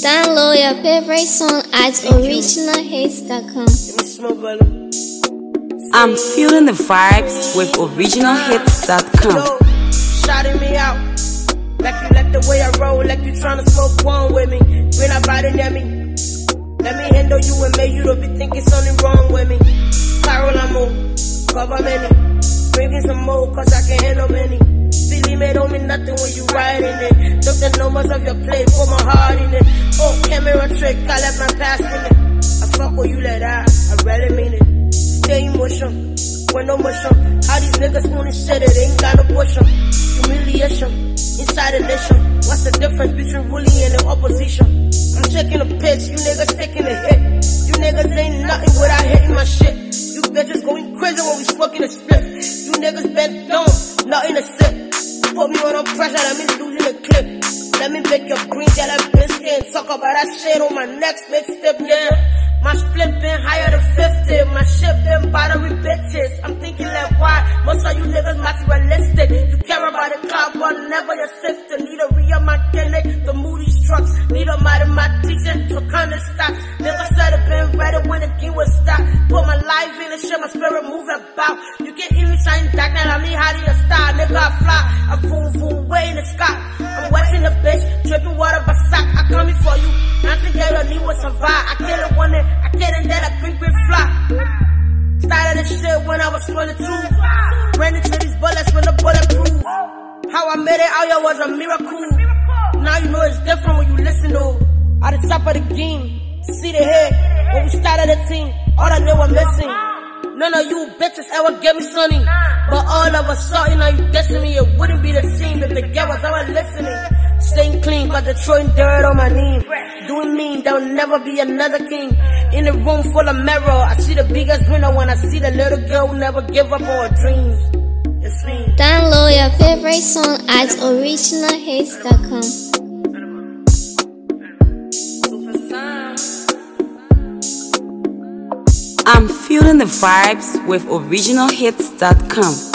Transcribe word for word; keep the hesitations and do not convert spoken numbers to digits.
Download your favorite song at original hits dot com. I'm feeling the vibes with original hits dot com. Shouting me out, like you like the way I roll, like you tryna smoke one with me. When I body near me, let me handle you and make you don't be thinking something wrong with me. Carol, I'm old, cover many, bring in some more cause I can handle many. Believe me, don't mean nothing when you riding it. Took the numbers of your plate, put my heart in it. Oh, camera trick, I left my past in it. I fuck what you let out, I really mean it. Stay emotion, when no motion. How these niggas wanna shit it, ain't got no push 'em. Humiliation, inside a nation. What's the difference between ruling and the opposition? I'm taking a piss, you niggas taking a hit. You niggas ain't nothing without hitting my shit. You bitches going crazy when we smoking a split. You niggas bent down, nothing to sip. Put me on pressure, that means losing the clip. Let me make your green get a biscuit and talk about that shit on my next big step, yeah. My split been higher than fifty, my shit been battery bitches. I'm thinking like why, most of you niggas materialistic. You care about the cloud, but never your sister. Need a real mechanic, the moody trucks. Need a mathematician to kind of stop. Niggas said it been ready when the game was stop. Put my life in the shit, my spirit move about. You can even shine dark, now I mean how do you start? Nigga I fly, I boom boom way in the sky. I'm wetting the bitch, dripping water by sock. I coming for you, nothing that I need will survive. I kill it one day, I kill it that I green green fly. Started this shit when I was twenty-two. Ran into these bullets when the bulletproof. How I made it out here was a miracle. Now you know it's different when you listen to. At the top of the game, see the head. When we started the team, all I knew was missing. None of you bitches ever gave me sunny. But all of a sudden now you dissing me. It wouldn't be the same if the girl was ever listening. Staying clean, cause they're throwing dirt on my knee. Doing mean, there'll never be another king. In a room full of mirror, I see the biggest winner when I see the little girl who never give up on her dreams. It's me. Download your favorite song at original hits dot com. I'm feeling the vibes with original hits dot com.